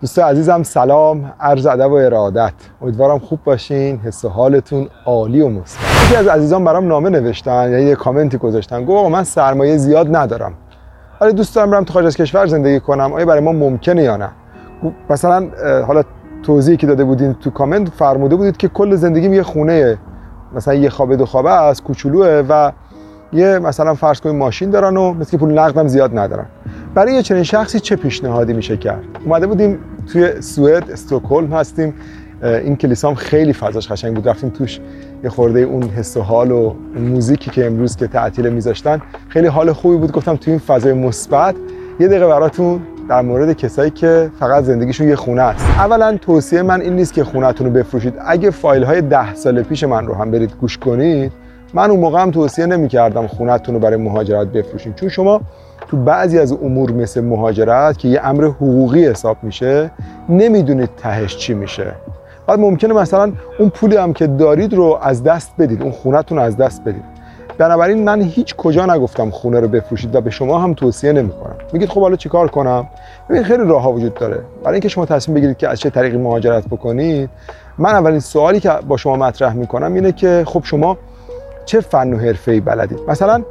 دوستان عزیزم سلام، عرض ادب و ارادت. امیدوارم خوب باشین، حس و حالتون عالی و مثبت. یکی از عزیزان برام نامه نوشتن، یعنی یه کامنتی گذاشتن، گفت آقا من سرمایه زیاد ندارم، ولی دوست دارم برم تو خارج از کشور زندگی کنم، آیا برای ما ممکنه یا نه؟ مثلا حالا توضیحی که داده بودین تو کامنت فرموده بودید که کل زندگیم یه خونه، مثلا یه خوابه دو خوابه است، کوچولوئه و یه مثلا فرض کنید ماشین دارن و مثل که پول نقدم زیاد ندارن. برای یه چنین شخصی چه پیشنهادی میشه کرد؟ اومده بودیم توی سوئد، استکهلم هستیم. این کلیسام خیلی فضاش قشنگ بود، رفتیم توش یه خورده اون حس و حال و موزیکی که امروز که تعطیل میذاشتن خیلی حال خوبی بود. گفتم توی این فضای مثبت یه دقیقه براتون در مورد کسایی که فقط زندگیشون یه خونه است. اولا توصیه من این نیست که خونه‌تون رو بفروشید. اگه فایل‌های 10 سال پیش من رو هم برید گوش کنید، من اون موقع هم توصیه نمی‌کردم خونه‌تون رو برای مهاجرت بفروشین، چون شما تو بعضی از امور مثل مهاجرت که یه امر حقوقی حساب میشه نمیدونید تهش چی میشه. بعد ممکنه مثلا اون پولی هم که دارید رو از دست بدید، اون خونه‌تون رو از دست بدید. بنابراین من هیچ کجا نگفتم خونه رو بفروشید و به شما هم توصیه نمی‌کنم. میگید خب حالا چیکار کنم؟ ببین خیلی راه‌ها وجود داره. برای اینکه شما تصمیم بگیرید که از چه طریقی مهاجرت بکنید، من اولین سوالی که با شما مطرح می‌کنم اینه که خب شما چه فن و حرفه‌ای بلدید؟ مثلا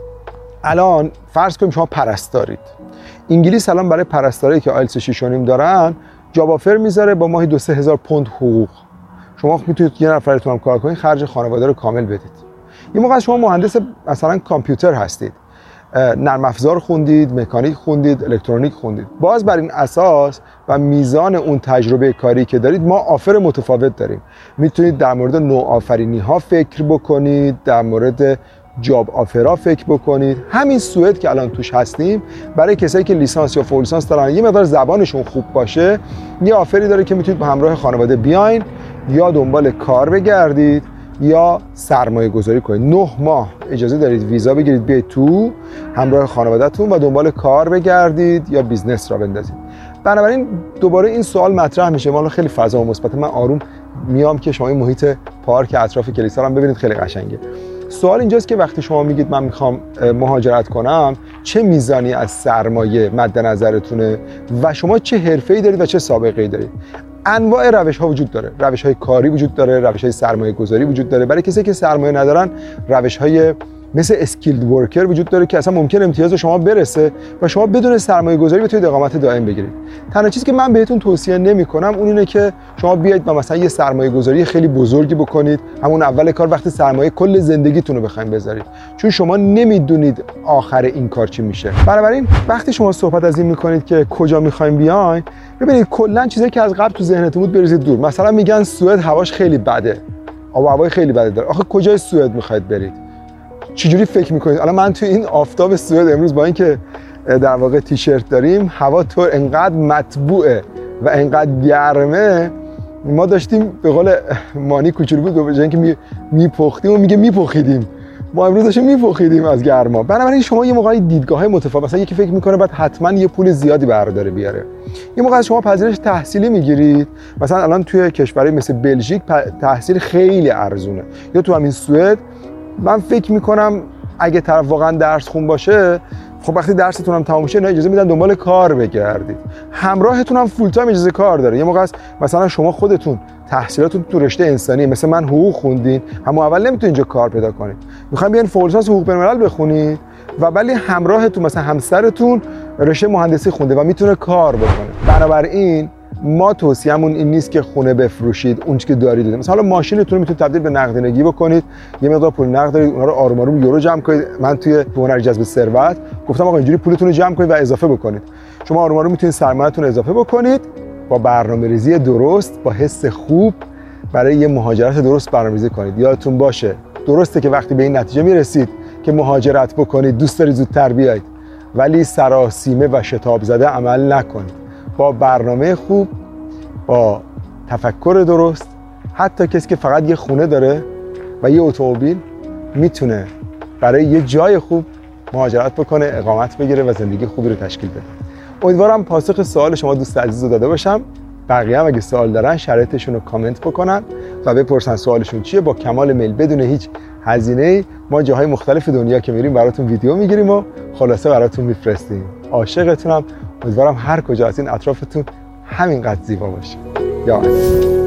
الان فرض کنیم شما پرستارید. انگلیس الان برای پرستاری که آیلتس 6.5 دارن جاب آفر میذاره با ماهی 2-3 هزار پوند حقوق. شما میتونید یه نفرتون هم کار کنید، خرج خانواده رو کامل بدید. یه موقع شما مهندس مثلا کامپیوتر هستید، نرم افزار خوندید، مکانیک خوندید، الکترونیک خوندید، باز بر این اساس و میزان اون تجربه کاری که دارید ما آفر متفاوت داریم. میتونید در مورد نوآفرینی ها فکر بکنید، در مورد جاب آفرها فکر بکنید. همین سوئد که الان توش هستیم برای کسایی که لیسانس یا فوق لیسانس دارن، یه مقدار زبانشون خوب باشه، یه آفری داره که میتونید با همراه خانواده بیاین یا دنبال کار بگردید یا سرمایه گذاری کنید. 9 ماه اجازه دارید ویزا بگیرید بیاید تو همراه خانواده‌تون و دنبال کار بگردید یا بیزنس را بندازید. بنابراین دوباره این سوال مطرح میشه. ما خیلی فضا مثبت، من آروم میام که شما این محیط پارک اطراف کلیسا رو هم ببینید، خیلی قشنگه. سوال اینجاست که وقتی شما میگید من میخوام مهاجرت کنم، چه میزانی از سرمایه مد نظرتونه و شما چه حرفه‌ای دارید و چه سابقه‌ای دارید؟ انواع روش‌ها وجود داره. روش‌های کاری وجود داره، روش‌های سرمایه‌گذاری وجود داره. برای کسایی که سرمایه ندارن، روش‌های مثل اسکیلد ورکر وجود داره که اصلا ممکن امتیاز شما برسه و شما بدون سرمایه‌گذاری بتونید اقامت دائم بگیرید. تنها چیزی که من بهتون توصیه نمی‌کنم اون اینه که شما بیاید و مثلا یه سرمایه‌گذاری خیلی بزرگی بکنید همون اول کار، وقتی سرمایه کل زندگیتون رو بخواید بذارید، چون شما نمیدونید آخر این کار چی میشه. بنابراین وقتی شما صحبت از این می‌کنید که کجا می‌خوایم بیاین، ببینید کلا چیزایی که از قبل تو ذهنتون بود بریزید دور. مثلا میگن سوئد هواش خیلی بده، آب و هوای خیلی بده داره. آخه کجای سوئد می‌خواید برید؟ چجوری فکر میکنید؟ الان من تو این آفتاب سوئد امروز با اینکه در واقع تیشرت داریم، هوا طور انقدر مطبوعه و انقدر گرمه، ما داشتیم به قول مانی کوچولو بود به جای اینکه میپختیم و میگه میپخیدیم، ما امروز داشتیم میپخیدیم از گرما. بنابراین شما یه موقعی دیدگاه‌های متفاوت، مثلا یکی فکر میکنه بعد حتما یه پول زیادی برداره بیاره. یه موقع شما پذیرش تحصیلی میگیرید، مثلا الان توی کشوری مثل بلژیک تحصیل خیلی ارزونه، یا تو همین سوئد. من فکر میکنم اگه طرف واقعا درس خون باشه، خب وقتی درستون هم تموم شه نه اجازه میدن دنبال کار بگردید، همراهتون هم فول تایم اجازه کار داره. یه موقع است مثلا شما خودتون تحصیلاتتون تو رشته انسانی، مثل من حقوق خوندین، اما اول نمیتونید اینجا کار پیدا کنید، میخواین بیاین فوق لیسانس حقوق بین‌الملل بخونید و ولی همراهتون مثلا همسرتون رشته مهندسی خونده و میتونه کار بکنه. بنابراین ما توصیه‌مون این نیست که خونه بفروشید، اون چیزی که دارید. مثلا ماشینتون رو میتونید تبدیل به نقدینگی بکنید، یه مقدار پول نقد دارید، اونها رو آروم آروم یورو جمع کنید. من توی هنر جذب ثروت گفتم آقا اینجوری پولتون رو جمع کنید و اضافه بکنید. شما آروم آروم میتونید سرمایه‌تون رو اضافه بکنید با برنامه‌ریزی درست، با حس خوب برای یه مهاجرت درست برنامه‌ریزی کنید. یادتون باشه درسته که وقتی به این نتیجه میرسید که مهاجرت بکنید، دوست دارید زودتر بیایید، ولی سراسیمه و شتاب زده عمل نکنید. با برنامه خوب، با تفکر درست، حتی کسی که فقط یه خونه داره و یه اتومبیل میتونه برای یه جای خوب مهاجرت بکنه، اقامت بگیره و زندگی خوبی رو تشکیل بده. امیدوارم پاسخ سوال شما دوست عزیز رو داده باشم. بقیه هم اگه سوال دارن شرایطشون رو کامنت بکنن و بپرسن سوالشون چیه. با کمال میل بدون هیچ هزینه‌ای ما جاهای مختلف دنیا که میریم براتون ویدیو میگیریم و خلاصه براتون میفرستیم. عاشقتونم. امیدوارم هر کجا هستین اطرافتون همینقدر زیبا باشه. یا